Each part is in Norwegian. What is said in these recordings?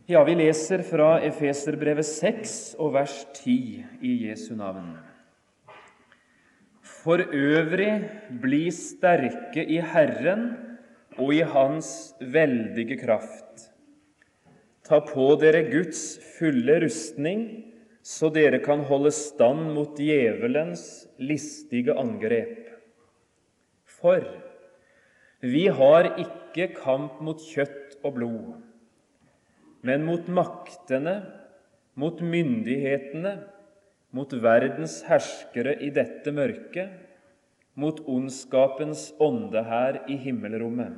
Ja, vi leser fra Efeserbrevet 6 og vers 10 i Jesu navn. For øvrig bli sterke i Herren og i Hans veldige kraft. Ta på dere Guds fulle rustning, så dere kan holde stand mot djevelens listige angrep. For vi har ikke kamp mot kjøtt og blod, men mot maktene, mot myndighetene, mot verdens herskere i dette mørket, mot ondskapens åndehær i himmelrommet.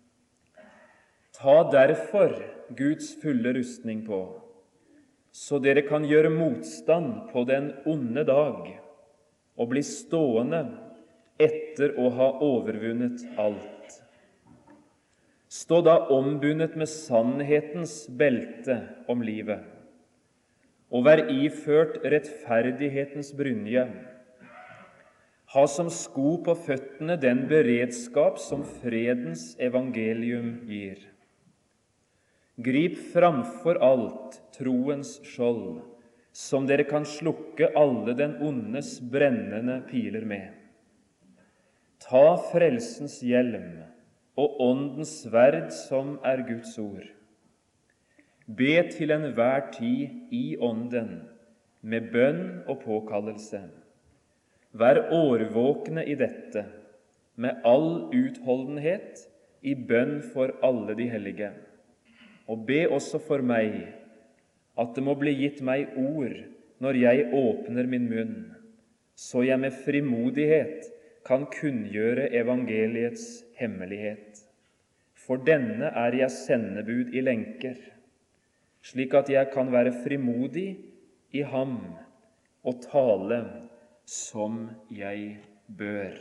Ta derfor Guds fulle rustning på, så dere kan gjøre motstand på den onde dag og bli stående etter å ha overvunnet alt. Stå da ombundet med sannhetens belte om livet, og vær iført rettferdighetens brynje. Ha som sko på føttene den beredskap som fredens evangelium gir. Grip framfor alt troens skjold, som dere kan slukke alle den ondes brennende piler med. Ta frelsens hjelm og åndens sverd som Guds ord. Be til enhver tid i ånden, med bønn og påkallelse. Vær årvåkne i dette, med all utholdenhet, i bønn for alle de hellige. Og be også for meg, at det må bli gitt meg ord når jeg åpner min munn, så jeg med frimodighet kan kunngjøre evangeliets hemmelighet. For denne jeg sendebud i lenker, slik at jeg kan være frimodig i ham og tale som jeg bør.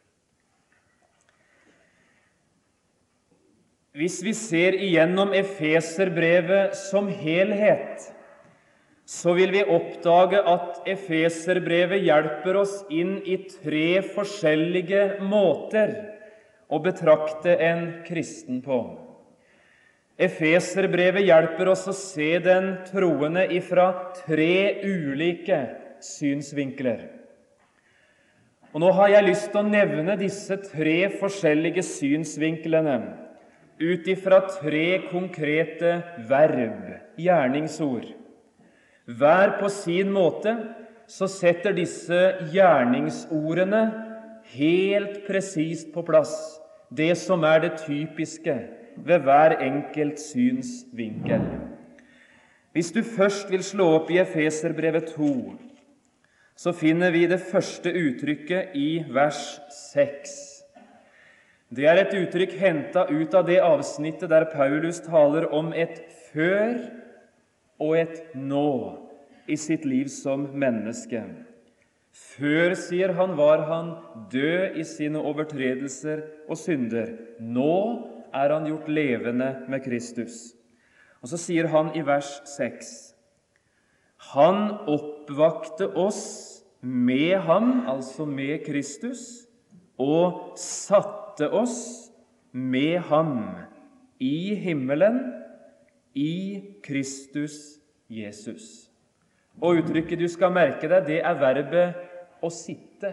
Hvis vi ser igjennom Efeserbrevet som helhet, så vil vi oppdage at Efeserbrevet hjelper oss inn i 3 forskjellige måter å betrakte en kristen på. Efeserbrevet hjelper oss å se den troende ifra 3 ulike synsvinkler. Og nå har jeg lyst til å nevne disse 3 forskjellige synsvinklene ut ifra 3 konkrete verb, gjerningsord. Hver på sin måte så setter disse gjerningsordene helt presist på plass det som det typiske ved hver enkelt synsvinkel. Hvis du først vil slå opp i Efeserbrevet 2, så finner vi det første uttrykket i vers 6. Det et uttrykk hentet ut av det avsnittet der Paulus taler om et før og et nå i sitt liv som menneske. Før, sier han, var han død i sine overtredelser og synder. Nå han gjort levende med Kristus. Og så sier han i vers 6, han oppvakte oss med ham, altså med Kristus, og satte oss med ham i himmelen, i Kristus Jesus. Og uttrykket du skal merke deg, det verbet å sitte.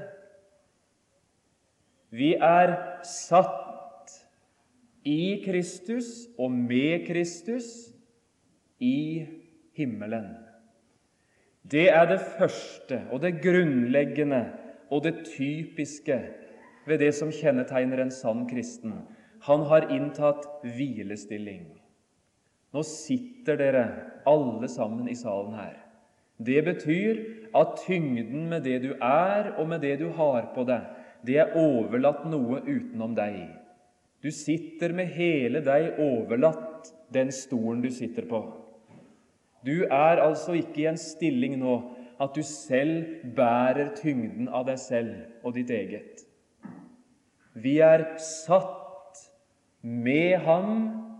Vi satt i Kristus og med Kristus i himmelen. Det det første og det grunnleggende og det typiske ved det som kjennetegner en sann kristen. Han har inntatt hvilestilling. Nå sitter dere alle sammen i salen her. Det betyr at tyngden med det du og med det du har på deg, det overlatt noe utenom deg. Du sitter med hele deg overlatt den stolen du sitter på. Du altså ikke i en stilling nå at du selv bærer tyngden av deg selv og ditt eget. Vi satt med ham,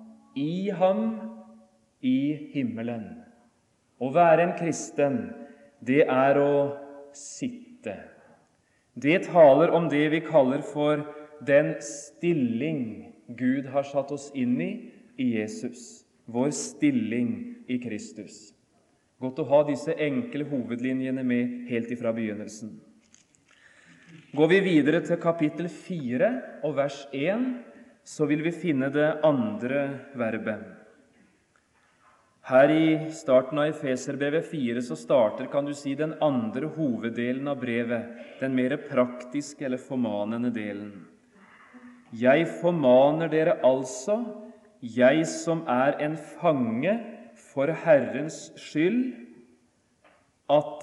i himmelen. Å være en kristen, det å sitte. Det taler om det vi kaller for den stilling Gud har satt oss inn i Jesus. vår stilling i Kristus. Godt å ha disse enkle hovedlinjene med helt ifra begynnelsen. Går vi videre til kapittel 4 og vers 1, så vil vi finne det andre verbet. Her i starten av Efeserbrevet 4 så starter, kan du si, den andre hoveddelen av brevet, den mer praktiske eller formanende delen. Jeg formaner dere altså, jeg som er en fange for Herrens skyld, at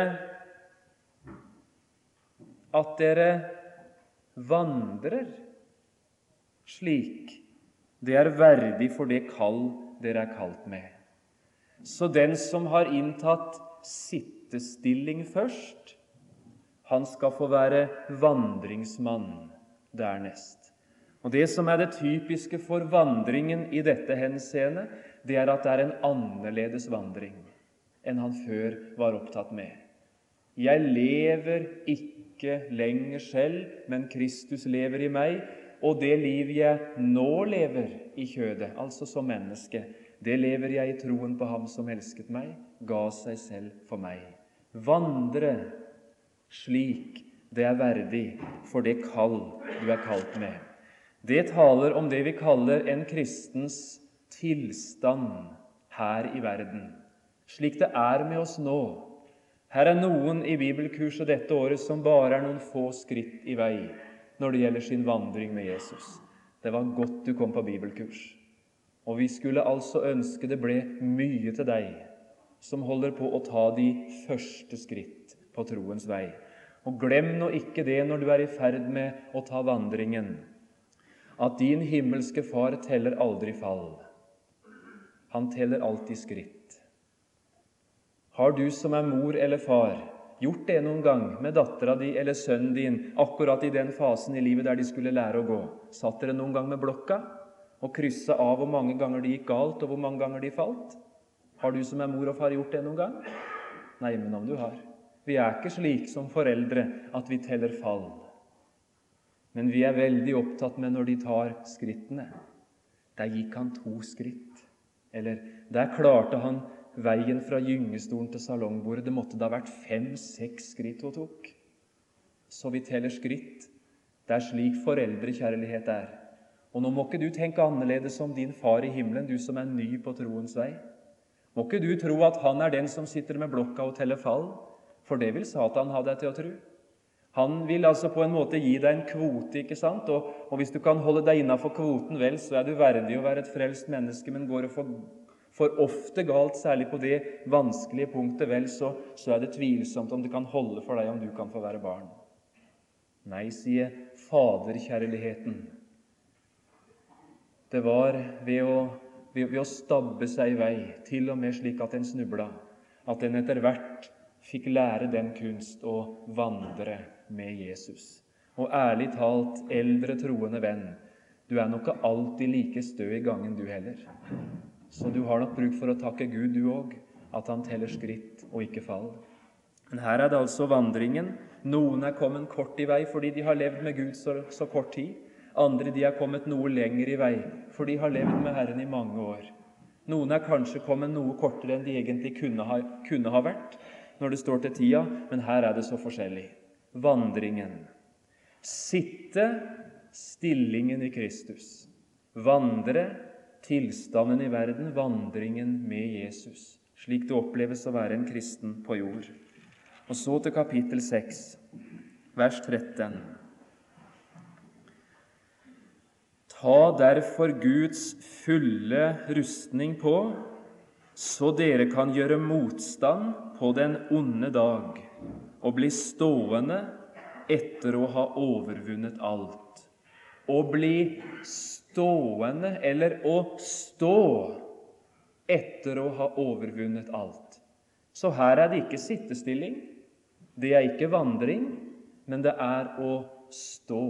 dere vandrer slik det er verdig for det kall dere er kalt med. Så den som har inntatt sittestilling først, han skal få være vandringsmann dernest. Og det som er det typiske for vandringen i dette henseende, det er at det er en annerledes vandring enn han før var opptatt med. Jeg lever ikke lenger selv, men Kristus lever i meg, og det liv jeg nå lever i kjødet, altså som menneske, det lever jeg i troen på ham som elsket meg, ga seg selv for meg. Vandre slik det er verdig for det kall du er kalt med. Det taler om det vi kaller en kristens tilstand her i verden, slik det er med oss nå. Her er noen i bibelkurset dette året som bare er noen få skritt i vei når det gjelder sin vandring med Jesus. Det var godt du kom på bibelkurs. Og vi skulle altså ønske det ble mye til deg som holder på å ta de første skritt på troens vei. Og glem nå ikke det når du er i ferd med å ta vandringen, at din himmelske far teller aldri fall. Han teller alltid skritt. Har du som er mor eller far gjort det noen gang med dattera di eller sønnen din, akkurat i den fasen i livet der de skulle lære å gå? Satt dere noen gang med blokka og kryssa av hvor mange ganger det gikk galt, og hvor mange ganger de falt? Har du som er mor og far gjort det noen gang? Nei, men om du har. Vi er ikke slik som foreldre at vi teller fall. Men vi er veldig opptatt med når de tar skrittene. Der gikk han 2 skritt. Eller der klarte han veien fra gyngestolen til salongbordet. Det måtte da ha vært 5-6 skritt hun tok. Så vi teller skritt. Det er slik foreldrekjærlighet er. Og nå må ikke du tenke annerledes om din far i himmelen, du som er ny på troens vei. Må ikke du tro at han er den som sitter med blokka og teller fall, for det vil Satan ha deg til å tro. Han vil altså på en måte gi deg en kvote, ikke sant? Og hvis du kan holde deg innenfor kvoten, vel, så er du verdig å være et frelst menneske, men går det for ofte galt, særlig på det vanskelige punktet, vel, så er det tvilsomt om det kan holde for deg om du kan få være barn. Nei, sier faderkjærligheten. Det var ved å stabbe seg i vei, til og med slik at en snubla, at en etter hvert fikk lære den kunst å vandre med Jesus. Og ærlig talt, eldre troende venn, du er nok ikke alltid like stø i gangen du heller. Så du har nok bruk for å takke Gud du også, at han teller skritt og ikke fall. Men her er det altså vandringen. Noen er kommet kort i vei fordi de har levd med Gud så kort tid. Andre de er kommet noe lenger i vei, for de har levd med Herren i mange år. Noen er kanskje kommet noe kortere enn de egentlig kunne ha vært, når det står til tida, men her er det så forskjellig. Vandringen. Sitte stillingen i Kristus. Vandre tilstanden i verden, vandringen med Jesus. Slik det oppleves å være en kristen på jord. Og så til kapittel 6, vers 13. Ta derfor Guds fulle rustning på, så dere kan gjøre motstand på den onde dag, og bli stående etter å ha overvunnet alt. Å bli stående, eller å stå etter å ha overvunnet alt. Så her er det ikke sittestilling, det er ikke vandring, men det er å stå.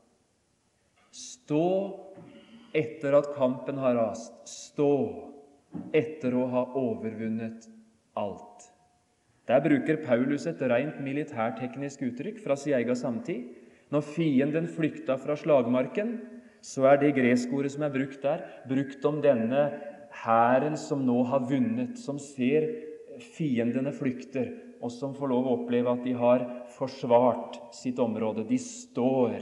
Stå etter at kampen har rast. Stå etter å ha overvunnet alt. Der bruker Paulus et rent militærteknisk uttrykk fra sin egen samtid. Når fienden flykta fra slagmarken, så er det greskordet som er brukt der, brukt om denne hæren som nå har vunnet, som ser fiendene flykter, og som får lov å oppleve at de har forsvart sitt område. De står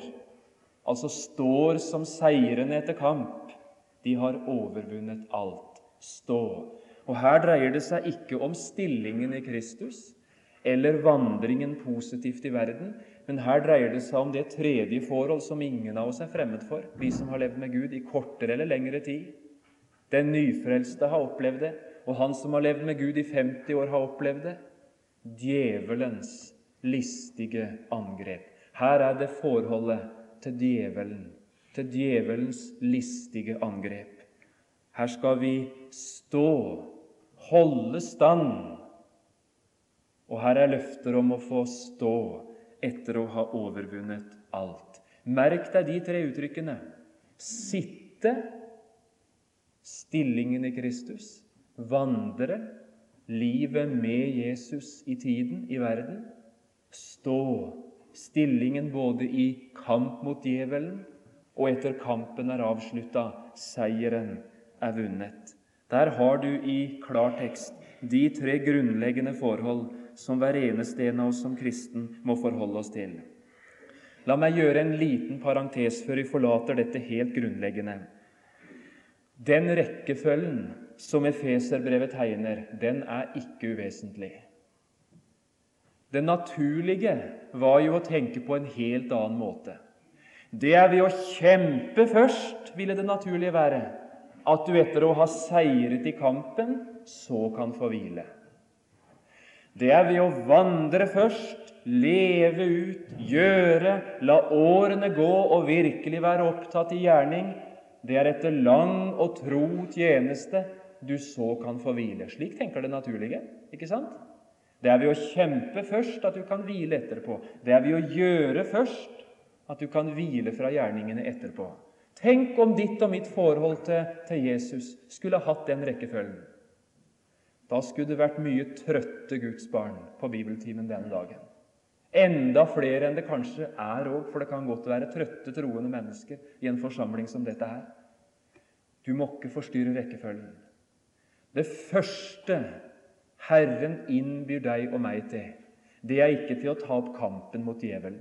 som seirende etter kamp. De har overvunnet alt. Stå. Og her dreier det seg ikke om stillingen i Kristus, eller vandringen positivt i verden, men her dreier det seg om det tredje forhold som ingen av oss er fremmed for, vi som har levd med Gud i kortere eller lengre tid. Den nyfrelste har opplevd det, og han som har levd med Gud i 50 år har opplevd det. Djevelens listige angrep. Her er det forholdet til djevelen, til djevelens listige angrep. Her skal vi stå, holde stand, og her er løfter om å få stå etter å ha overvunnet alt. Merk deg de 3 uttrykkene. Sitte, stillingen i Kristus, vandre, livet med Jesus i tiden, i verden, stå, stillingen både i kamp mot djevelen, og etter kampen er avsluttet, seieren er vunnet. Der har du i klartekst de 3 grunnleggende forhold som hver eneste en av oss som kristen må forholde oss til. La meg gjøre en liten parentes før vi forlater dette helt grunnleggende. Den rekkefølgen som Efeserbrevet tegner, den er ikke uvesentlig. Det naturlige var jo å tenke på en helt annen måte. Det er ved å kjempe først, ville det naturlige være, at du etter å ha seiret i kampen, så kan få hvile. Det er ved å vandre først, leve ut, gjøre, la årene gå og virkelig være opptatt i gjerning. Det er etter lang og tro tjeneste du så kan få hvile. Slik tenker det naturlige, ikke sant? Det er ved å kjempe først at du kan hvile etterpå. Det er ved å gjøre først at du kan hvile fra gjerningene etterpå. Tenk om ditt og mitt forhold til Jesus skulle hatt den rekkefølgen. Da skulle det vært mye trøtte Guds barn på bibeltimen denne dagen. Enda flere enn det kanskje er også, for det kan godt være trøtte troende mennesker i en forsamling som dette her. Du må ikke forstyrre rekkefølgen. Det første Herren innbyr deg og meg til, det er ikke til å ta opp kampen mot djevelen.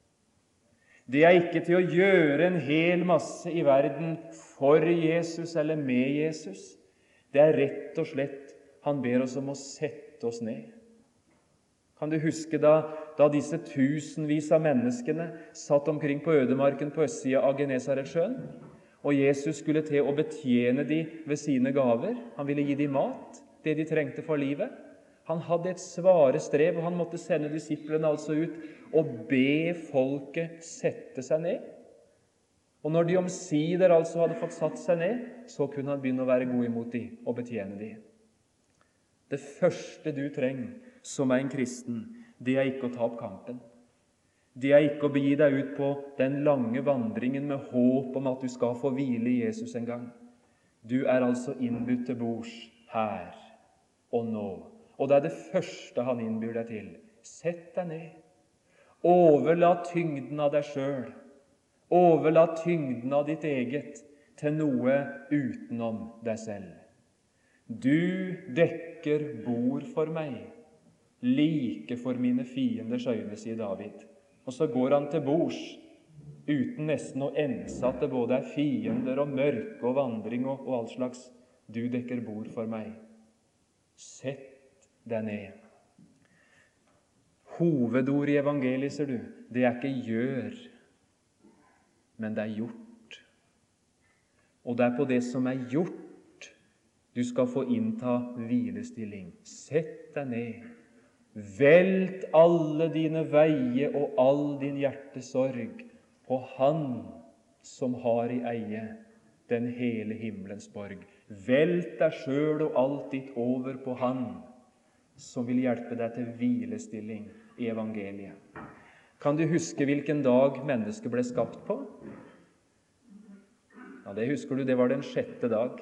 Det er ikke til å gjøre en hel masse i verden for Jesus eller med Jesus. Det er rett og slett han ber oss om å sette oss ned. Kan du huske da disse tusenvis av menneskene satt omkring på ødemarken på østsida av Genesaretsjøen, og Jesus skulle til å betjene de ved sine gaver? Han ville gi dem mat, det de trengte for livet. Han hadde et svare strev, og han måtte sende disiplene altså ut og be folket sette seg ned. Og når de omsider altså hadde fått satt seg ned, så kunne han begynne å være god imot dem og betjene dem. Det første du trenger som er en kristen, det er ikke å ta opp kampen. Det er ikke å begi deg ut på den lange vandringen med håp om at du skal få hvile i Jesus en gang. Du er altså innbudt til bords her og nå. Og det er det første han innbyr deg til. Sett deg ned. Overlat tyngden av deg selv. Overlat tyngden av ditt eget til noe utenom deg selv. Du dekker bord for meg, like for mine fienders øyne, sier David. Og så går han til bords, uten nesten å ense at det både er fiender og mørke og vandring og all slags. Du dekker bord for meg. Sett deg ned. Hovedord i evangeliet, ser du, det er ikke gjør, men det er gjort. Og det er på det som er gjort, du skal få innta hvilestilling. Sett deg ned. Velt alle dine veier og all din hjertesorg på Han som har i eie den hele himmelens borg. Velt deg selv og alt ditt over på Han som vil hjelpe deg til hvilestilling i evangeliet. Kan du huske hvilken dag mennesket ble skapt på? Ja, det husker du, det var den 6. dag.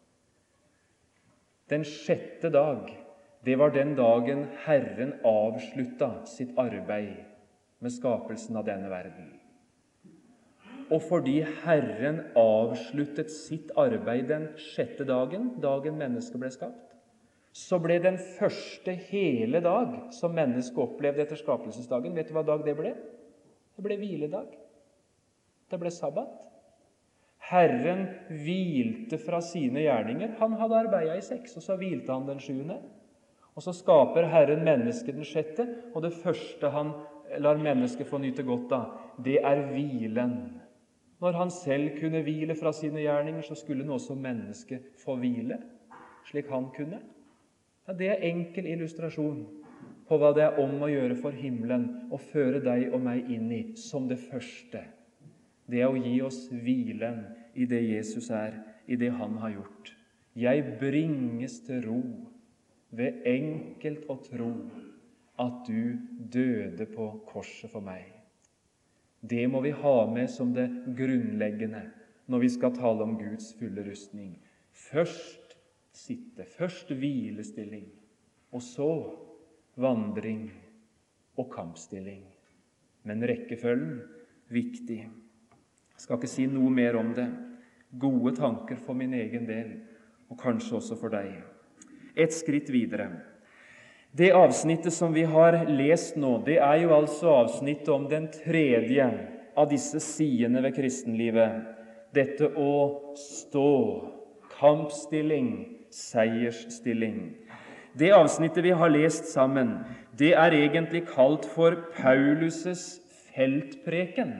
Den 6. dag, det var den dagen Herren avslutta sitt arbeid med skapelsen av denne verden. og fordi Herren avsluttet sitt arbeid den 6. dagen, dagen mennesket ble skapt, så ble den første hele dag som mennesket opplevde etter skapelsesdagen, vet du hva dag det ble? Det ble hviledag. Det ble sabbat. Herren hvilte fra sine gjerninger. Han hadde arbeidet i 6, og så hvilte han den 7. Og så skaper Herren mennesket den 6., og det første han lar mennesket få nyte godt av, det er hvilen. Når han selv kunne hvile fra sine gjerninger, så skulle nå også mennesket få hvile, slik han kunne. Ja, det er enkel illustrasjon på hva det er om å gjøre for himmelen å føre deg og meg inn i som det første. Det er å gi oss hvilen i det Jesus er, i det han har gjort. Jeg bringes til ro ved enkelt å tro at du døde på korset for meg. Det må vi ha med som det grunnleggende når vi skal tale om Guds fulle rustning. Først sitte, først hvilestilling, og så vandring og kampstilling. Men rekkefølgen viktig. Jeg skal ikke si noe mer om det. Gode tanker for min egen del, og kanskje også for deg. Et skritt videre. Det avsnittet som vi har lest nå, det er jo altså avsnittet om den tredje av disse sidene ved kristenlivet. Dette å stå, kampstilling, seiersstilling. Det avsnittet vi har lest sammen, det er egentlig kalt for Paulus' feltpreken.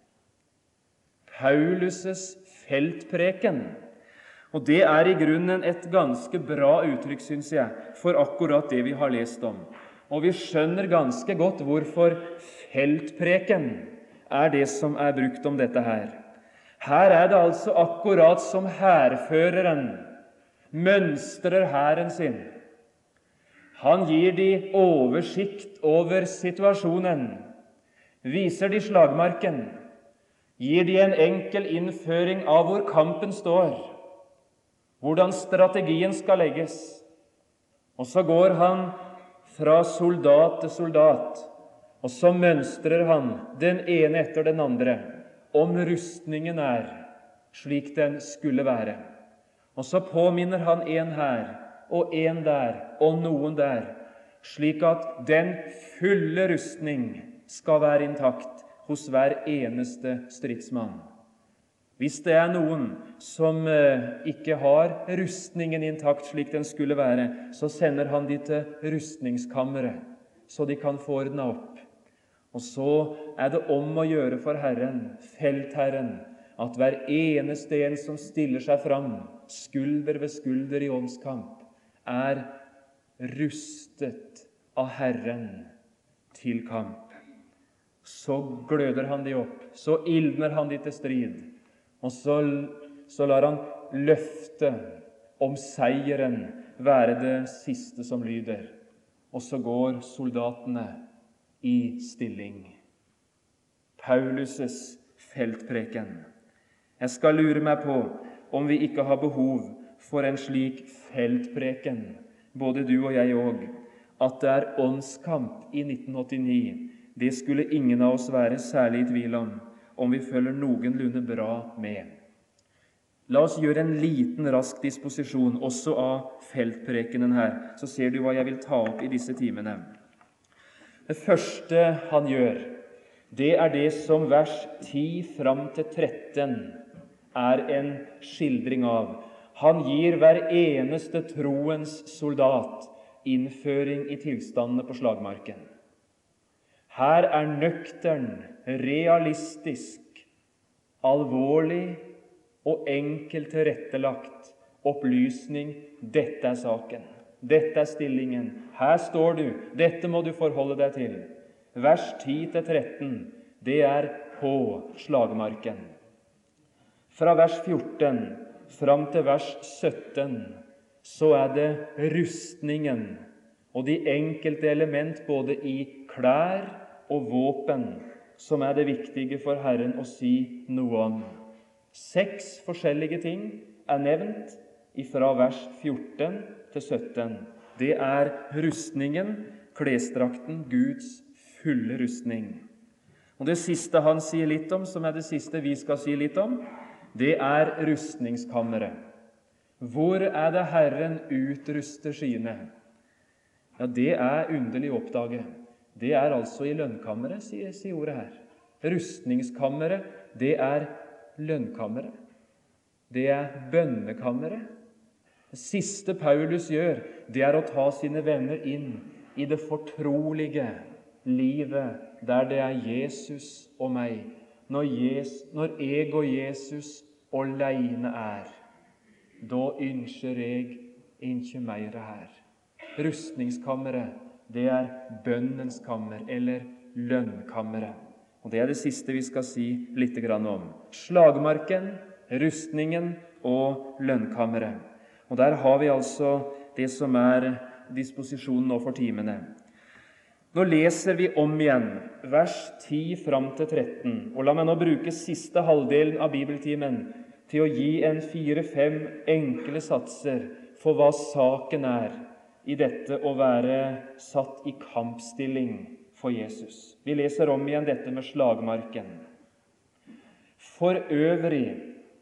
Paulus' feltpreken. Og det er i grunnen et ganske bra uttrykk, synes jeg, for akkurat det vi har lest om. Og vi skjønner ganske godt hvorfor feltpreken er det som er brukt om dette her. Her er det altså akkurat som hærføreren mønstrer hæren sin. Han gir de oversikt over situasjonen, viser de slagmarken, gir de en enkel innføring av hvor kampen står, hvordan strategien skal legges. Og så går han fra soldat til soldat, og så mønstrer han den ene etter den andre, om rustningen er slik den skulle være. Og så påminner han en her, og en der, og noen der, slik at den fulle rustning skal være intakt hos hver eneste stridsmann. Hvis det er noen som ikke har rustningen intakt slik den skulle være, så sender han de til rustningskammeret, så de kan få ordnet opp. Og så er det om å gjøre for Herren, feltherren, at hver eneste en som stiller seg fram, skulder ved skulder i åndskamp, er rustet av Herren til kamp. Så gløder han de opp, så ildner han de til strid, og så lar han løftet om seieren være det siste som lyder. Og så går soldatene i stilling. Paulus' feltpreken. Jeg skal lure meg på om vi ikke har behov for en slik feltpreken, både du og jeg òg. At det er åndskamp i 1989, det skulle ingen av oss være særlig i tvil om vi følger noenlunde bra med. La oss gjøre en liten rask disposisjon også av feltprekenen her, så ser du hva jeg vil ta opp i disse timene. Det første han gjør, det er det som vers 10 fram til 13 er en skildring av. Han gir hver eneste troens soldat innføring i tilstandene på slagmarken. Her er nøktern, realistisk, alvorlig og enkelt tilrettelagt opplysning. Dette er saken, dette er stillingen, her står du, dette må du forholde deg til. Vers 10-13, det er på slagmarken. Fra vers 14 fram til vers 17, så er det rustningen og de enkelte element både i klær og våpen som er det viktige for Herren å si noe om. 6 forskjellige ting er nevnt fra vers 14 til 17. Det er rustningen, klesdrakten, Guds fulle rustning. Og det siste han sier litt om, som det siste vi skal si litt om, det rustningskammeret. Hvor det Herren utruster sine? Ja, det underlig å oppdage. Det altså i lønnkammeret, sier ordet her. Rustningskammeret, det lønnkammeret. Det bønnekammeret. Det siste Paulus gjør, det å ta sine venner inn i det fortrolige livet, der det Jesus og meg. Når jeg og Jesus alene da ønsker jeg ikke mer her. Rustningskammeret, det bønnens kammer, eller lønnkammeret. Og det det siste vi skal si litt om. Slagmarken, rustningen og lønnkammeret. Og der har vi altså det som disposisjonen nå for timene. Nå leser vi om igjen vers 10 fram til 13, og la meg nå bruke siste halvdelen av bibeltimen til å gi 4-5 enkle satser for hva saken i dette å være satt i kampstilling for Jesus. Vi leser om igjen dette med slagmarken. For øvrig,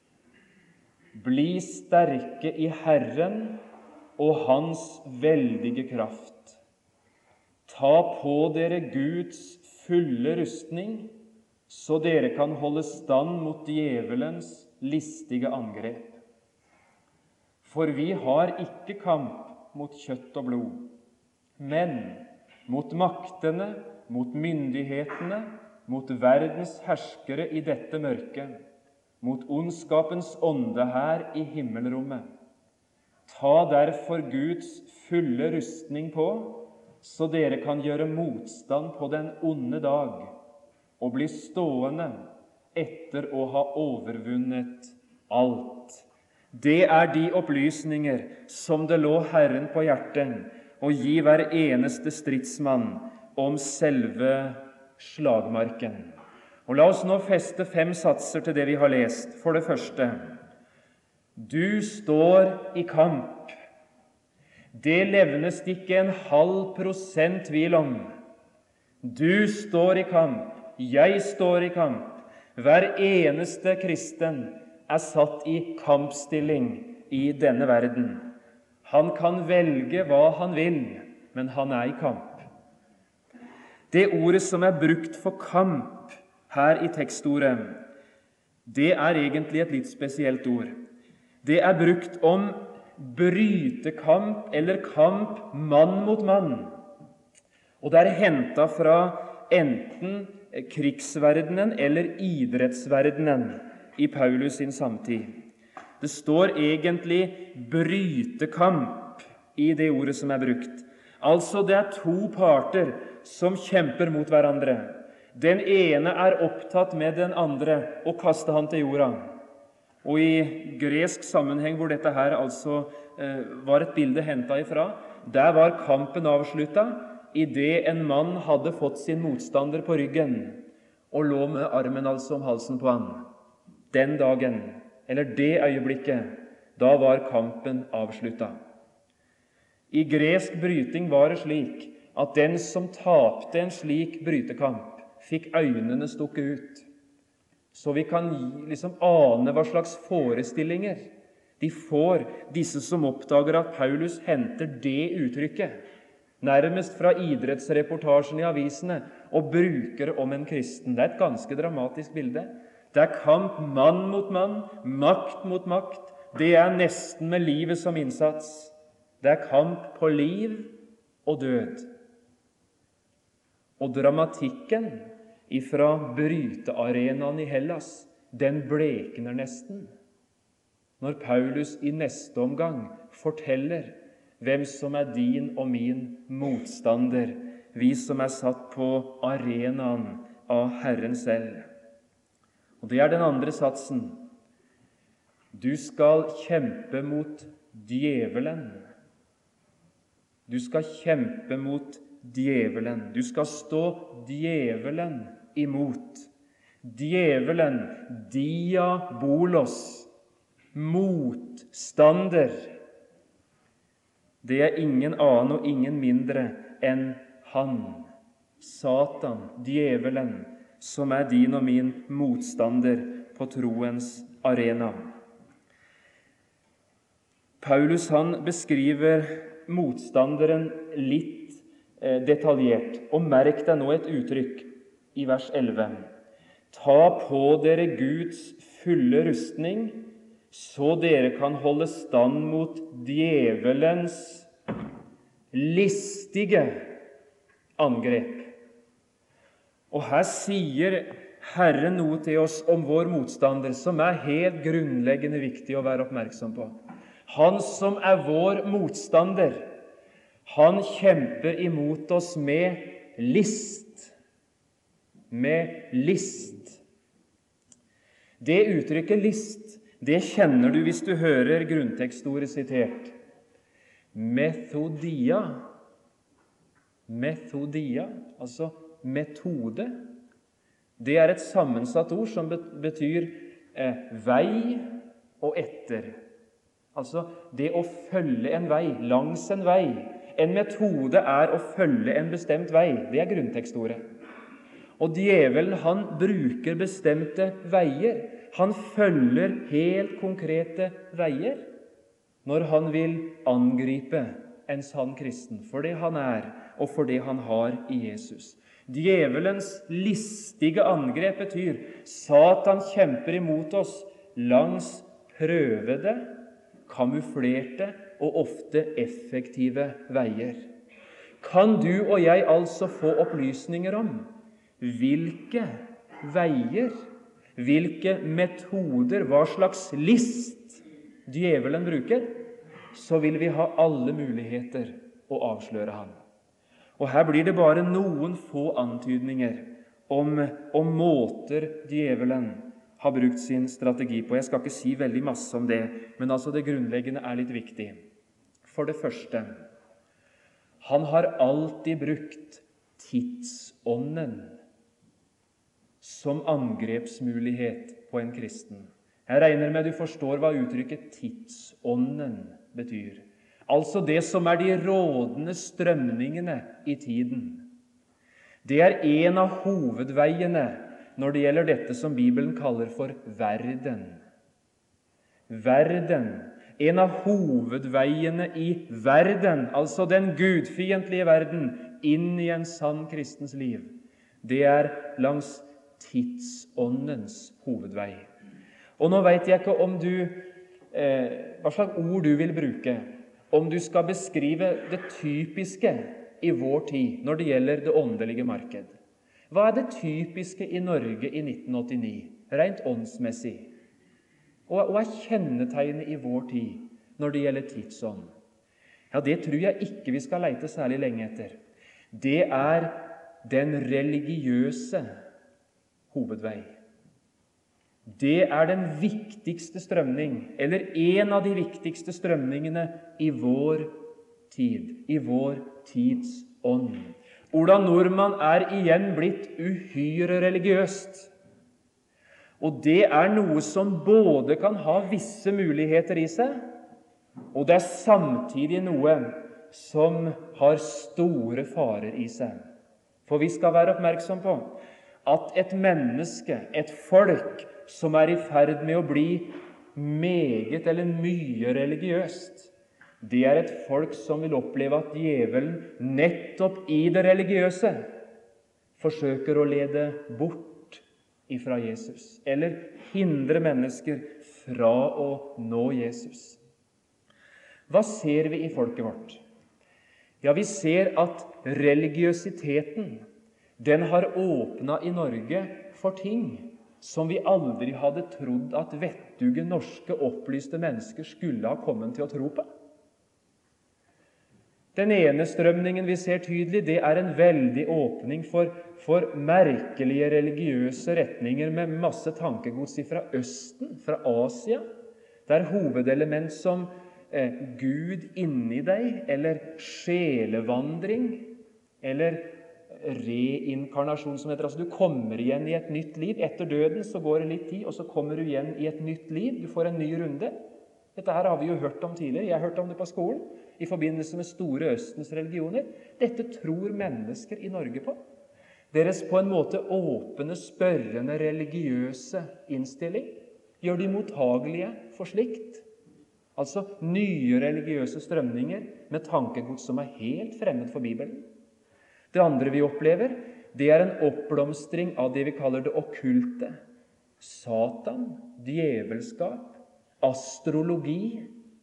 bli sterke i Herren og hans veldige kraft. Ta på dere Guds fulle rustning, så dere kan holde stand mot djevelens listige angrep. For vi har ikke kamp mot kjøtt og blod, men mot maktene, mot myndighetene, mot verdens herskere i dette mørket, mot ondskapens ånde her i himmelrommet. Ta derfor Guds fulle rustning på, så dere kan gjøre motstand på den onde dag, og bli stående etter å ha overvunnet alt. Det de opplysninger som det lå Herren på hjertet, å gi hver eneste stridsmann om selve slagmarken. Og la oss nå feste 5 satser til det vi har lest. For det første, du står i kamp. Det levnes ikke 0,5% tvil om. Du står i kamp, jeg står i kamp. Hver eneste kristen satt i kampstilling i denne verden. Han kan velge hva han vil, men han i kamp. Det ordet som brukt for kamp her i tekstordet, det egentlig et litt spesielt ord. Det brukt om brytekamp eller kamp mann mot mann. Og det hentet fra enten krigsverdenen eller idrettsverdenen i Paulus sin samtid. Det står egentlig brytekamp i det ordet som brukt. Altså det 2 parter som kjemper mot hverandre. Den ene opptatt med den andre og kaster han til jorda. Og i gresk sammenheng hvor dette her altså var et bilde hentet ifra, der var kampen avsluttet i det en mann hadde fått sin motstander på ryggen og lå med armen altså om halsen på han. Den dagen, eller det øyeblikket, da var kampen avsluttet. I gresk bryting var det slik at den som tapte en slik brytekamp, fikk øynene stukket ut. Så vi kan ane hva slags forestillinger de får, disse som oppdager at Paulus henter det uttrykket, nærmest fra idrettsreportasjen i avisene, og bruker om en kristen. Det et ganske dramatisk bilde. Det kamp mann mot mann, makt mot makt. Det nesten med livet som innsats. Det kamp på liv og død. Og dramatikken ifra brytearenaen i Hellas, den blekner nesten. Når Paulus i neste omgang forteller hvem som din og min motstander, vi som satt på arenaen av Herren selv. Og det den andre satsen. Du skal kjempe mot djevelen. Du skal kjempe mot djevelen. Du skal stå djevelen imot. Djevelen, diabolos, motstander. Det ingen annen og ingen mindre enn han, Satan, djevelen, som er din og min motstander på troens arena. Paulus han beskriver motstanderen litt detaljert, og merk deg nå et uttrykk i vers 11. Ta på dere Guds fulle rustning, så dere kan holde stand mot djevelens listige angrep. Og her sier Herren noe til oss om vår motstander, som er helt grunnleggende viktig å være oppmerksom på. Han som er vår motstander, han kjemper imot oss med list. Med list. Det uttrykket list, det kjenner du hvis du hører grunntekstordet sitert. Methodia. Methodia, altså metode. Det er et sammensatt ord som betyr vei og etter. Altså det å følge en vei, langs en vei. En metode er å følge en bestemt vei. Det er grunntekstordet. Og djevelen, han bruker bestemte veier. Han følger helt konkrete veier når han vil angripe en sann kristen, for det han er, og for det han har i Jesus. Djevelens listige angrep betyr Satan kjemper imot oss langs prøvede, kamuflerte og ofte effektive veier. Kan du og jeg altså få opplysninger om hvilke veier, hvilke metoder, hva slags list djevelen bruker, så vil vi ha alle muligheter å avsløre ham. Og her blir det bare noen få antydninger om måter djevelen har brukt sin strategi på. Jeg skal ikke si veldig masse om det, men altså det grunnleggende er litt viktig. For det første, han har alltid brukt tidsånden som angrepsmulighet på en kristen. Jeg regner med du forstår hva uttrykket tidsånden betyr. Altså det som er de rådende strømningene i tiden. Det er en av hovedveiene når det gjelder dette som Bibelen kaller for verden. Verden, en av hovedveiene i verden, altså den gudfiendtlige verden, inn i en sann kristens liv, det er langs tidsåndens hovedvei. Og nå vet jeg ikke om hva slags ord du vil bruke, om du skal beskrive det typiske i vår tid når det gjelder det åndelige marked. Hva er det typiske i Norge i 1989, rent åndsmessig? Og hva er kjennetegnet i vår tid når det gjelder tidsånd? Ja, det tror jeg ikke vi skal lete særlig lenge etter. Det er den religiøse hovedvei. Det er den viktigste strømning, eller en av de viktigste strømningene i vår tid, i vår tids ånd. Ola Nordmann er igjen blitt uhyre religiøst. Og det er noe som både kan ha visse muligheter i seg, og det er samtidig noe som har store farer i seg. For vi skal være oppmerksom på at et menneske, et folk som er i ferd med å bli meget eller mye religiøst, det er et folk som vil oppleve at djevelen nettopp i det religiøse forsøker å lede bort ifra Jesus, eller hindre mennesker fra å nå Jesus. Hva ser vi i folket vårt? Ja, vi ser at religiøsiteten, den har åpnet i Norge for ting som vi aldri hadde trodd at vettuge norske opplyste mennesker skulle ha kommet til å tro på. Den ene strømningen vi ser tydelig, det er en veldig åpning for merkelige religiøse retninger med masse tankegods fra Østen, fra Asia. Det er hovedelement som Gud inni deg, eller sjelevandring, eller reinkarnasjon som heter. Altså du kommer igjen i et nytt liv. Etter døden så går det litt tid, og så kommer du igjen i et nytt liv. Du får en ny runde. Dette her har vi jo hørt om tidligere. Jeg har hørt om det på skolen i forbindelse med store Østens religioner. Dette tror mennesker i Norge på. deres på en måte åpne, spørrende, religiøse innstilling gjør de mottagelige for slikt. Altså nye religiøse strømninger med tankegods som helt fremmed for Bibelen. Det andre vi opplever, det en oppblomstring av det vi kaller det okkulte. Satan, djevelskap, astrologi,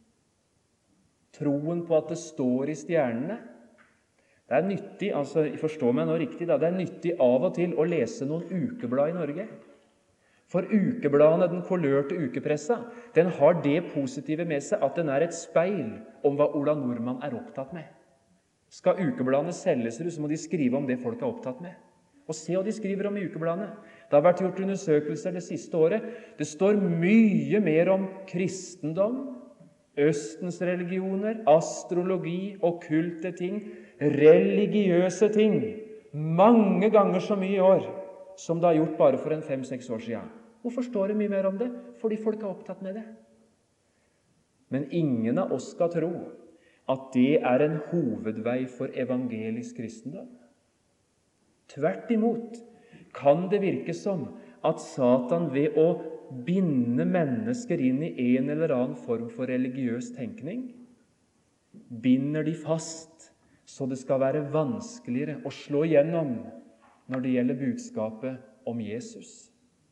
troen på at det står i stjernene. Det nyttig, altså forstå meg nå riktig, det nyttig av og til å lese noen ukeblad i Norge. For ukebladene, den kolørte ukepressa, den har det positive med seg at den et speil om hva Ola Nordmann opptatt med. Skal ukebladene selges, så må de skrive om det folk opptatt med. Og se hva de skriver om i ukebladene. Det har vært gjort undersøkelser det siste året. Det står mye mer om kristendom, Østens religioner, astrologi, okkulte ting, religiøse ting, mange ganger så mye i år som det har gjort bare for 5-6 år siden. Hvorfor står det mye mer om det? Fordi folk opptatt med det. Men ingen av oss skal tro at det en hovedvei for evangelisk kristendom. Tvert imot kan det virke som at Satan ved å binde mennesker inn i en eller annen form for religiøs tenkning, binder de fast, så det skal være vanskeligere å slå igjennom når det gjelder budskapet om Jesus.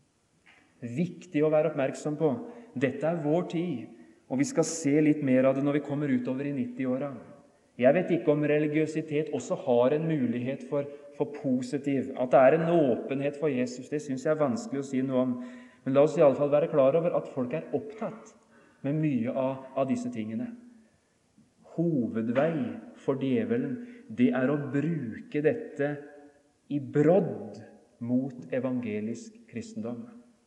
Viktig å være oppmerksom på. Dette vår tid, og vi skal se litt mer av det når vi kommer utover i 90-åra. Jeg vet ikke om religiøsitet også har en mulighet for positiv, at det en åpenhet for Jesus. Det synes jeg vanskelig å si noe om. Men la oss i alle fall være klar over at folk opptatt med mye av disse tingene. Hovedvei for djevelen, det å bruke dette i brodd mot evangelisk kristendom.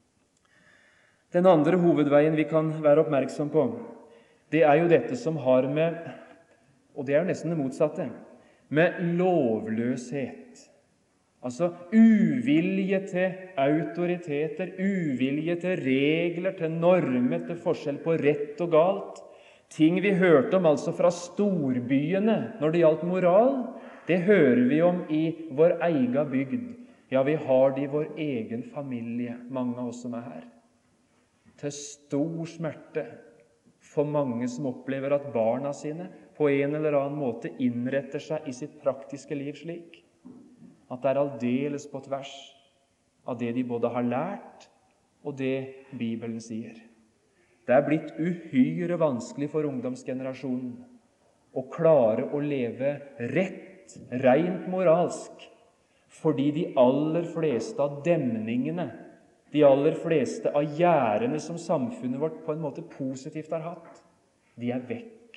Den andre hovedveien vi kan være oppmerksom på, det jo dette som har med, og det jo nesten det motsatte, med lovløshet. Altså uvilje til autoriteter, uvilje til regler, til normer, til forskjell på rett og galt. Ting vi hørte om altså fra storbyene når det gjaldt moral, det hører vi om i vår egen bygd. Ja, vi har det i vår egen familie, mange av oss som her. Til stor smerte for mange som opplever at barna sine på en eller annen måte innretter seg i sitt praktiske liv slik, at det aldeles på tvers av det de både har lært og det Bibelen sier. Det blitt uhyre vanskelig for ungdomsgenerasjonen å klare å leve rett, rent moralsk, fordi de aller fleste av demningene, de aller fleste av gjerdene som samfunnet vårt på en måte positivt har hatt, de vekk.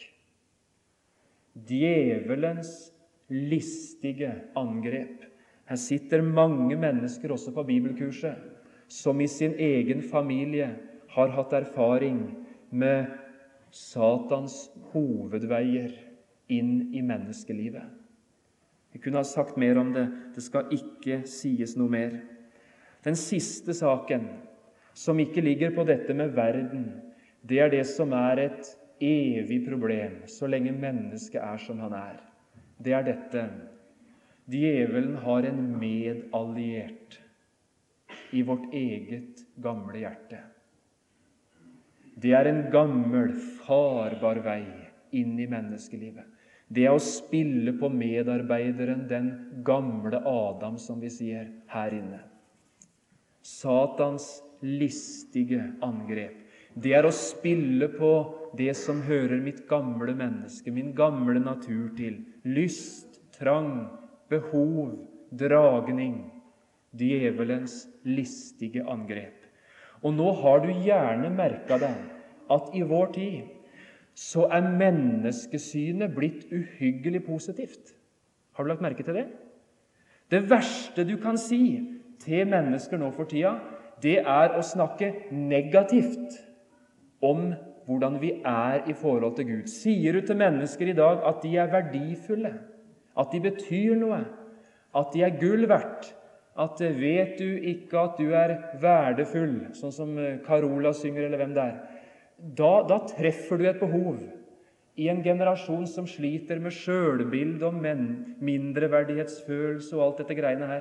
Djevelens listige angrep. Her sitter mange mennesker også på bibelkurset, som i sin egen familie har hatt erfaring med Satans hovedveier inn i menneskelivet. Vi kunne ha sagt mer om det, det skal ikke sies noe mer. Den siste saken, som ikke ligger på dette med verden, det det som et evig problem, så lenge mennesket som han Det dette. Djevelen har en medalliert i vårt eget gamle hjerte. Det en gammel, farbar vei inn i menneskelivet. Det å spille på medarbeideren, den gamle Adam, som vi sier her inne. Satans listige angrep. Det å spille på det som hører mitt gamle menneske, min gamle natur til. Lyst, trang, behov, dragning. Djevelens listige angrep. Og nå har du gjerne merket deg at i vår tid så menneskesynet blitt uhyggelig positivt. Har du lagt merke til det? Det verste du kan si til mennesker nå for tida, det å snakke negativt om hvordan vi i forhold til Gud. Sier du til mennesker i dag at de verdifulle, at de betyr noe, at de gull verdt, at vet du ikke at du verdefull, sånn som Carola synger, eller hvem det da treffer du et behov i en generasjon som sliter med selvbilde og mindreverdighetsfølelse og alt dette greiene her.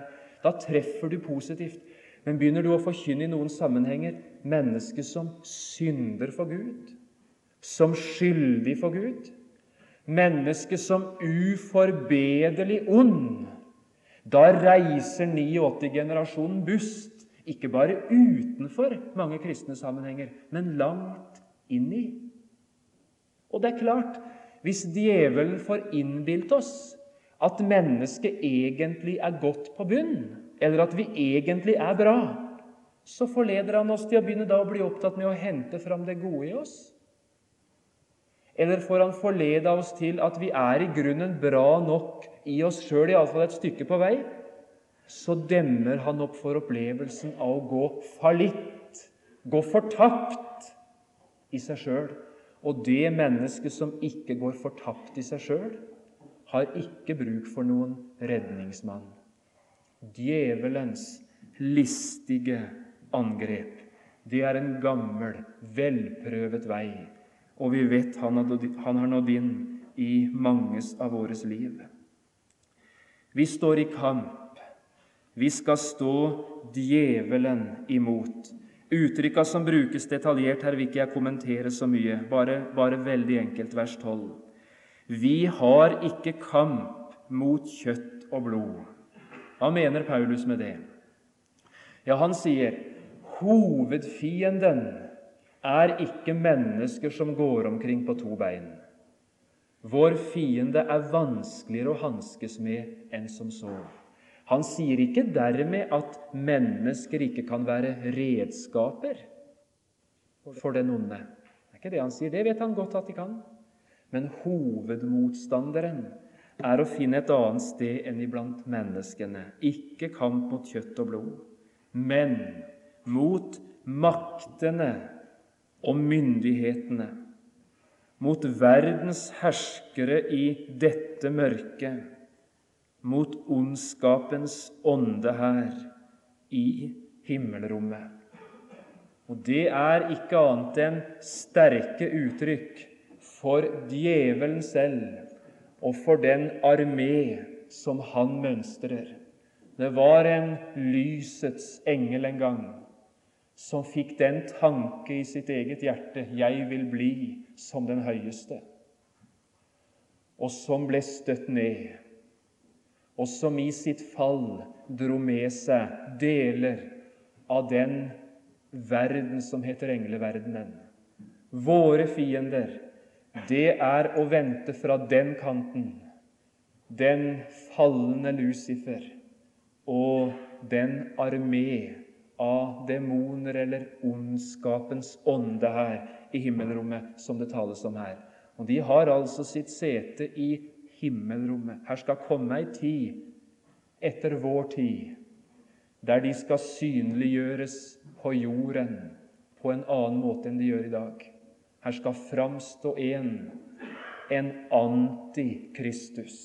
Da treffer du positivt. Men begynner du å forkynne i noen sammenhenger mennesker som synder for Gud, som skyldig for Gud, mennesker som uforbederlig ond, da reiser 89-generasjonen bust, ikke bare utenfor mange kristne sammenhenger, men langt inn i. Og det er klart, hvis djevelen får innbilt oss at mennesket egentlig er godt på bunn, eller at vi egentlig er bra, så forleder han oss til å begynne da å bli opptatt med å hente fram det gode i oss. Eller får han forlede oss til at vi er i grunnen bra nok i oss selv, i alle fall et stykke på vei, så demmer han opp for opplevelsen av å gå fallitt, gå fortapt i seg selv. Og det mennesket som ikke går fortapt i seg selv, har ikke bruk for noen redningsmann. Djevelens listige angrep, det er en gammel, velprøvet vei, og vi vet han har nådd inn i manges av våres liv. Vi står i kamp. Vi skal stå djevelen imot. Uttrykka som brukes detaljert her vil ikke jeg kommentere så mye, bare veldig enkelt, vers 12. Vi har ikke kamp mot kjøtt og blod. Hva mener Paulus med det? Ja, han sier, hovedfienden er ikke mennesker som går omkring på to bein. Vår fiende er vanskeligere å hanskes med enn som så. Han sier ikke dermed at mennesker ikke kan være redskaper for den onde. Det er ikke det han sier, det vet han godt at de kan. Men hovedmotstanderen er å finne et annet sted enn iblant menneskene. Ikke kamp mot kjøtt og blod, men mot maktene og myndighetene, mot verdens herskere i dette mørket, mot ondskapens ånde her i himmelrommet. Og det er ikke annet enn sterke uttrykk for djevelen selv og for den armé som han mønstrer. Det var en lysets engel en gang som fikk den tanke i sitt eget hjerte, jeg vil bli som den høyeste, og som ble støtt ned, og som i sitt fall dro med seg deler av den verden som heter engleverdenen. Våre fiender, det er å vente fra den kanten, den fallende Lucifer og den armé av demoner eller ondskapens ånde her i himmelrommet som det tales om her. Og de har altså sitt sete i himmelrommet. Her skal komme ei tid etter vår tid, der de skal synliggjøres på jorden på en annen måte enn de gjør i dag. Her skal framstå en antikristus.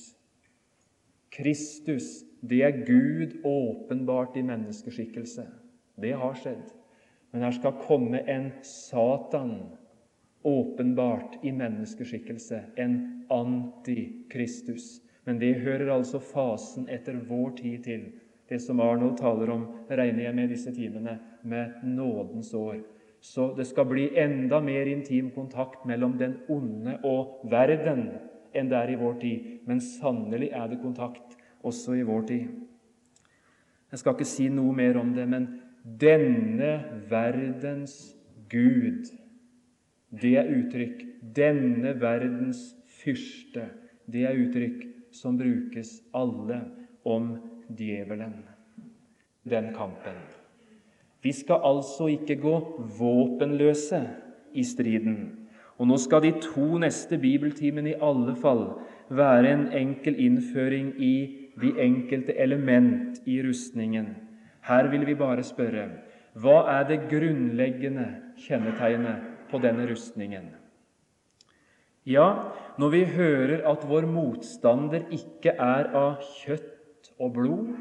Kristus, det er Gud åpenbart i menneskeskikkelse. Det har skjedd. Men her skal komme en Satan åpenbart i menneskeskikkelse, en antikristus. Men det hører altså fasen etter vår tid til. Det som Arnold taler om, regner jeg med disse timene, med nådens år. Så det skal bli enda mer intim kontakt mellom den onde og verden enn det er i vår tid. Men sannelig er det kontakt også i vår tid. Jeg skal ikke si noe mer om det, men denne verdens Gud, det er uttrykk. Denne verdens fyrste, det er uttrykk som brukes alle om djevelen. Den kampen. Vi skal altså ikke gå våpenløse i striden. Og nå skal de 2 neste bibeltimene i alle fall være en enkel innføring i de enkelte element i rustningen. Her vil vi bare spørre, hva er det grunnleggende kjennetegnet på denne rustningen? Ja, når vi hører at vår motstander ikke er av kjøtt og blod,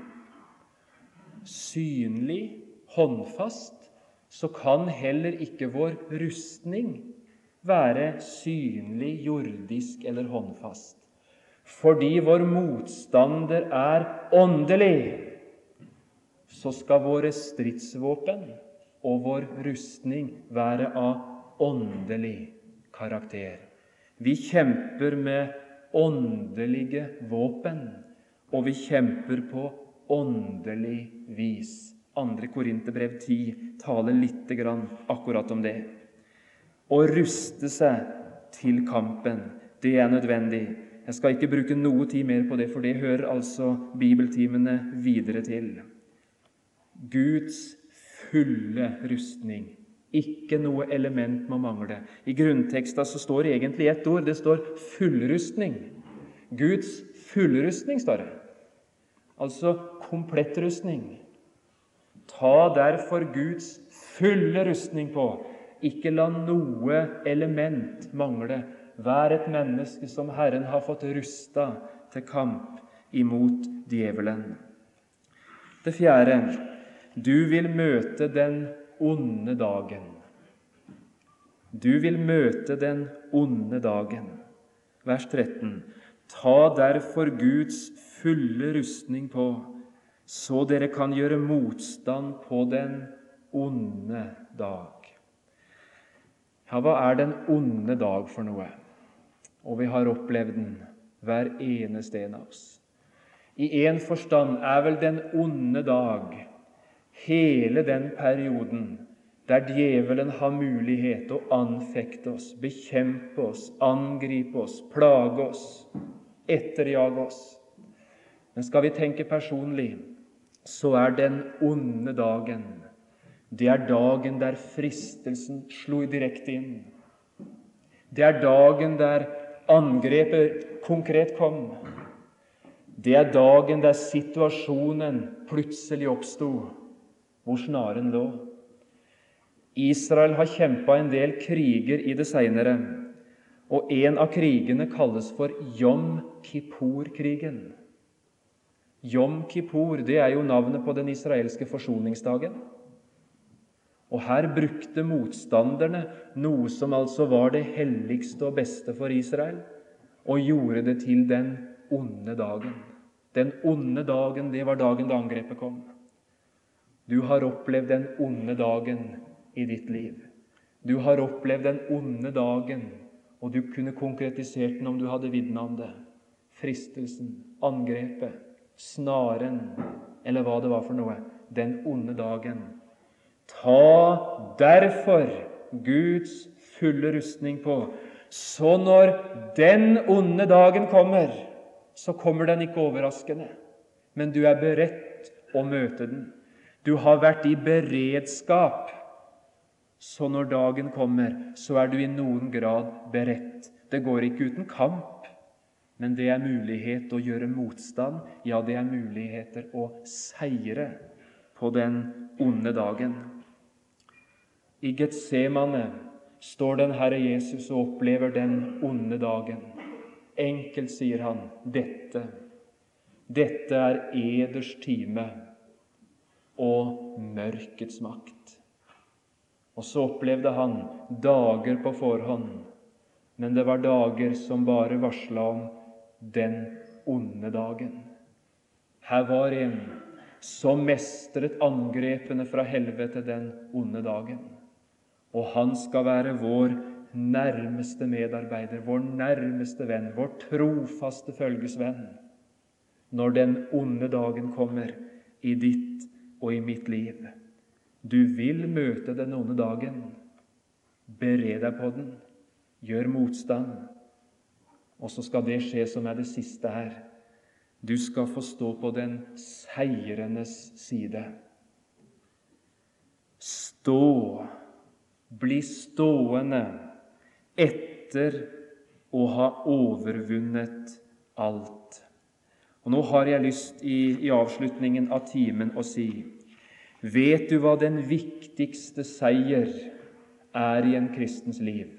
synlig, håndfast, så kan heller ikke vår rustning være synlig, jordisk eller håndfast. Fordi vår motstander er åndelig. så skal våre stridsvåpen og vår rustning være av åndelig karakter. Vi kjemper med åndelige våpen, og vi kjemper på åndelig vis. 2. Korinterbrev 10 taler litt akkurat om det. Å ruste seg til kampen, det er nødvendig. Jeg skal ikke bruke noe tid mer på det, for det hører altså bibeltimene videre til. Guds fulle rustning. Ikke noe element må mangle. I grunnteksten så står det egentlig ett ord. Det står fullrustning. Guds fullrustning, står det. Altså komplettrustning. Ta derfor Guds fulle rustning på. Ikke la noe element mangle. Vær et menneske som Herren har fått rustet til kamp imot djevelen. Det 4. Du vil møte den onde dagen. Du vil møte den onde dagen. Vers 13. Ta derfor Guds fulle rustning på, så dere kan gjøre motstand på den onde dag. Ja, hva er den onde dag for noe? Og vi har opplevd den, hver eneste en av oss. I en forstand er vel den onde dag hele den perioden der djevelen har mulighet å anfekte oss, bekjempe oss, angripe oss, plage oss, etterjage oss. Men skal vi tenke personlig, så er den onde dagen, det er dagen der fristelsen slo direkte inn. Det er dagen der angrepet konkret kom. Det er dagen der situasjonen plutselig oppstod, hvor snaren lå. Israel har kjempet en del kriger i det senere, og en av krigene kalles for Yom Kippur-krigen. Yom Kippur, det er jo navnet på den israelske forsoningsdagen. Og her brukte motstanderne noe som altså var det helligste og beste for Israel, og gjorde det til den onde dagen. Den onde dagen, det var dagen da angrepet kom. Du har opplevd den onde dagen i ditt liv. Du har opplevd den onde dagen, og du kunne konkretisert den om du hadde vitne om det. Fristelsen, angrepet, snaren, eller hva det var for noe. Den onde dagen. Ta derfor Guds fulle rustning på, så når den onde dagen kommer, så kommer den ikke overraskende, men du er beredt å møte den. Du har vært i beredskap, så når dagen kommer, så er du i noen grad beredt. Det går ikke uten kamp, men det er mulighet å gjøre motstand. Ja, det er muligheter å seire på den onde dagen. I Getsemane står den Herre Jesus og opplever den onde dagen. Enkelt sier han, dette er eders time og mørkets makt. Og så opplevde han dager på forhånd, men det var dager som bare varslet om den onde dagen. Her var en som mestret angrepene fra helvete den onde dagen. Og han skal være vår nærmeste medarbeider, vår nærmeste venn, vår trofaste følgesvenn, når den onde dagen kommer i ditt og i mitt liv. Du vil møte den onde dagen. Bered deg på den. Gjør motstand. Og så skal det skje som er det siste her. Du skal få stå på den seierendes side. Stå. Bli stående etter å ha overvunnet alt. Og nå har jeg lyst i avslutningen av timen å si, vet du hva den viktigste seier er i en kristens liv?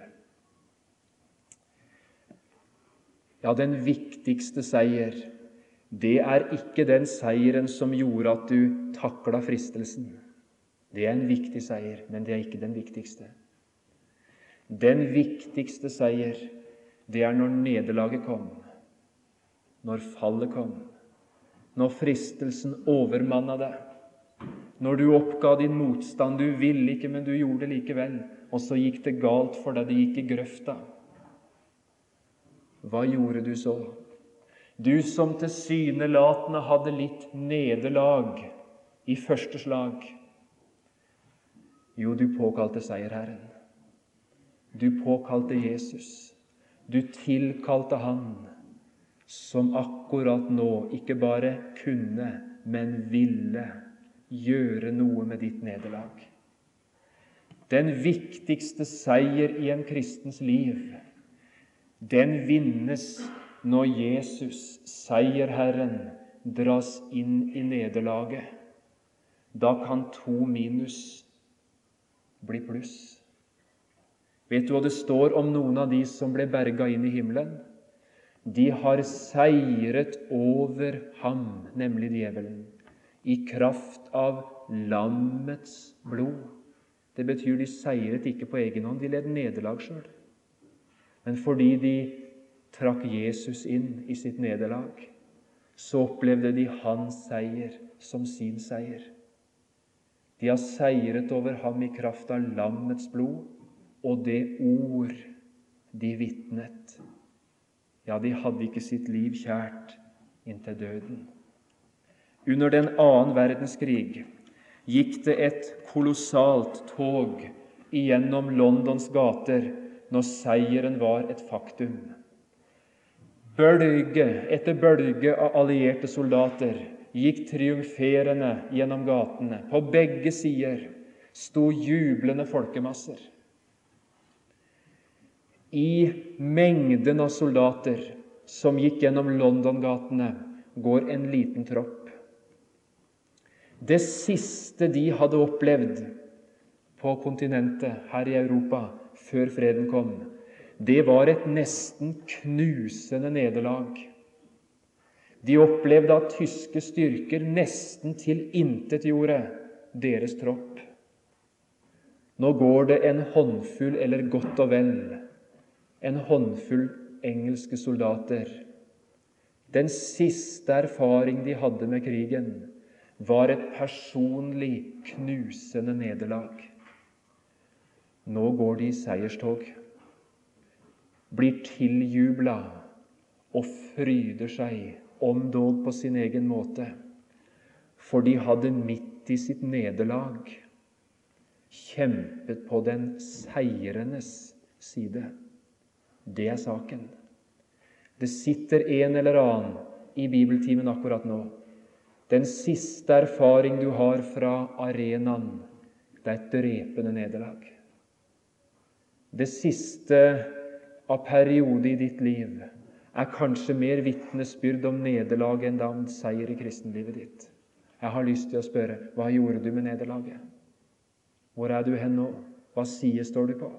Ja, den viktigste seier, det er ikke den seieren som gjorde at du taklet fristelsen. Det er en viktig seier, men det er ikke den viktigste. Den viktigste seier, det er når nederlaget kom, når fallet kom, når fristelsen overmannet deg. når du oppga din motstand, du ville ikke, men du gjorde det likevel, og så gikk det galt for deg, det gikk i grøfta. Hva gjorde du så? Du som tilsynelatende hadde litt nederlag i første slag. Jo, du påkalte seierherren. Du påkalte Jesus. Du tilkalte han som akkurat nå ikke bare kunne, men ville gjøre noe med ditt nederlag. Den viktigste seier i en kristens liv, den vinnes når Jesus, seierherren, dras inn i nederlaget. Da kan 2 minus bli pluss. Vet du hva det står om noen av de som ble berget inn i himmelen? De har seiret over ham, nemlig djevelen, i kraft av lammets blod. Det betyr de seiret ikke på egen hånd, de led nederlag selv. Men fordi de trakk Jesus inn i sitt nederlag, så opplevde de hans seier som sin seier. De har seiret over ham i kraft av lammets blod, og det ord de vitnet. Ja, de hadde ikke sitt liv kjært inntil døden. Under den 2. verdenskrig gikk det et kolossalt tog igjennom Londons gater når seieren var et faktum. Bølge etter bølge av allierte soldater gikk triumferende gjennom gatene. På begge sider sto jublende folkemasser. I mengden av soldater som gikk gjennom London-gatene, går en liten tropp. Det siste de hadde opplevd på kontinentet, her i Europa, før freden kom, det var et nesten knusende nederlag. De opplevde at tyske styrker nesten tilintetgjorde deres tropp. Nå går det en håndfull, eller godt og vel, en håndfull engelske soldater. Den siste erfaring de hadde med krigen, var et personlig knusende nederlag. Nå går de i seierstog, blir tiljublet og fryder seg, om dog på sin egen måte, for de hadde midt i sitt nederlag kjempet på den seirenes side. Det er saken. Det sitter en eller annen i bibeltimen akkurat nå. Den siste erfaring du har fra arenaen, det er et drepende nederlag. Det siste av periode i ditt liv er kanskje mer vitnesbyrd om nederlag enn om seier i kristenlivet ditt. Jeg har lyst til å spørre, hva gjorde du med nederlaget? Hvor er du hen nå? Hva side står du på?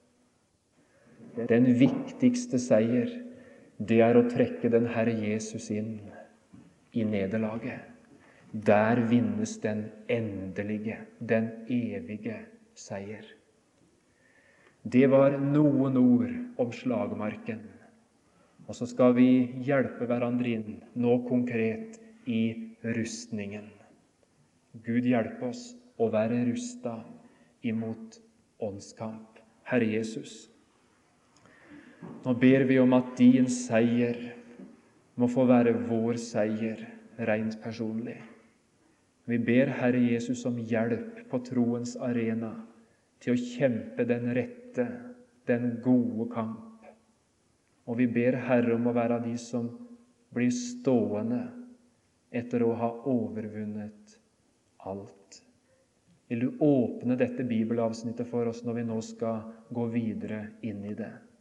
Den viktigste seier, det er å trekke den Herre Jesus inn i nederlaget. Der vinnes den endelige, den evige seier. Det var noen ord om slagmarken. Og så skal vi hjelpe hverandre inn, nå konkret, i rustningen. Gud hjelpe oss å være rustet imot åndskamp. Herre Jesus, nå ber vi om at din seier må få være vår seier, rent personlig. Vi ber Herre Jesus om hjelp på troens arena til å kjempe den rette, den gode kamp. Og vi ber Herre om å være de som blir stående etter å ha overvunnet alt. Vil du åpne dette bibelavsnittet for oss når vi nå skal gå videre inn i det?